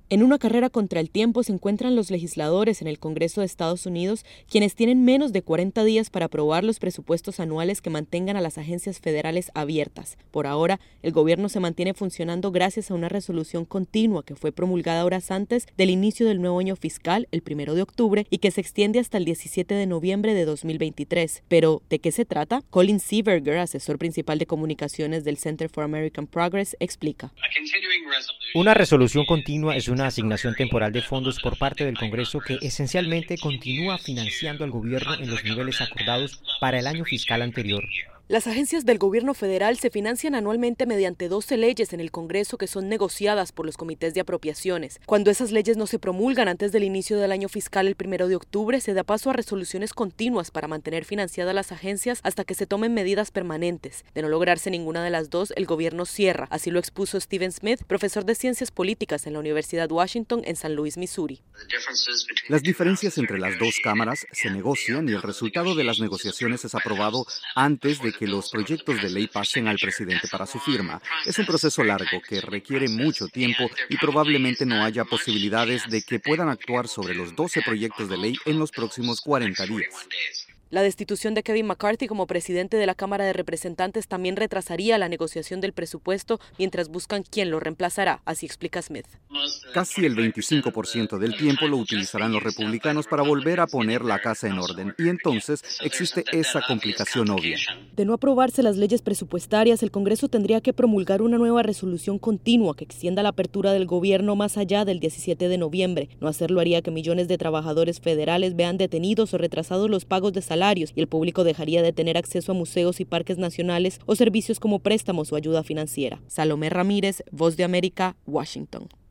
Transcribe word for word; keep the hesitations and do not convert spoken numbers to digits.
En una carrera contra el tiempo se encuentran los legisladores en el Congreso de Estados Unidos, quienes tienen menos de cuarenta días para aprobar los presupuestos anuales que mantengan a las agencias federales abiertas. Por ahora, el gobierno se mantiene funcionando gracias a una resolución continua que fue promulgada horas antes del inicio del nuevo año fiscal, el primero de octubre, y que se extiende hasta el diecisiete de noviembre de dos mil veintitrés. Pero, ¿de qué se trata? Colin Seeberger, asesor principal de comunicaciones del Center for American Progress, explica. Una resolución continua es una asignación temporal de fondos por parte del Congreso que esencialmente continúa financiando al gobierno en los niveles acordados para el año fiscal anterior. Las agencias del gobierno federal se financian anualmente mediante doce leyes en el Congreso que son negociadas por los comités de apropiaciones. Cuando esas leyes no se promulgan antes del inicio del año fiscal el primero de octubre, se da paso a resoluciones continuas para mantener financiadas las agencias hasta que se tomen medidas permanentes. De no lograrse ninguna de las dos, el gobierno cierra. Así lo expuso Stephen Smith, profesor de Ciencias Políticas en la Universidad Washington en San Luis, Missouri. Las diferencias entre las dos cámaras se negocian y el resultado de las negociaciones es aprobado antes de que los proyectos de ley pasen al presidente para su firma. Es un proceso largo que requiere mucho tiempo y probablemente no haya posibilidades de que puedan actuar sobre los doce proyectos de ley en los próximos cuarenta días. La destitución de Kevin McCarthy como presidente de la Cámara de Representantes también retrasaría la negociación del presupuesto mientras buscan quién lo reemplazará, así explica Smith. Casi el veinticinco por ciento del tiempo lo utilizarán los republicanos para volver a poner la casa en orden, y entonces existe esa complicación obvia. De no aprobarse las leyes presupuestarias, el Congreso tendría que promulgar una nueva resolución continua que extienda la apertura del gobierno más allá del diecisiete de noviembre. No hacerlo haría que millones de trabajadores federales vean detenidos o retrasados los pagos de salarios y el público dejaría de tener acceso a museos y parques nacionales o servicios como préstamos o ayuda financiera. Salomé Ramírez, Voz de América, Washington.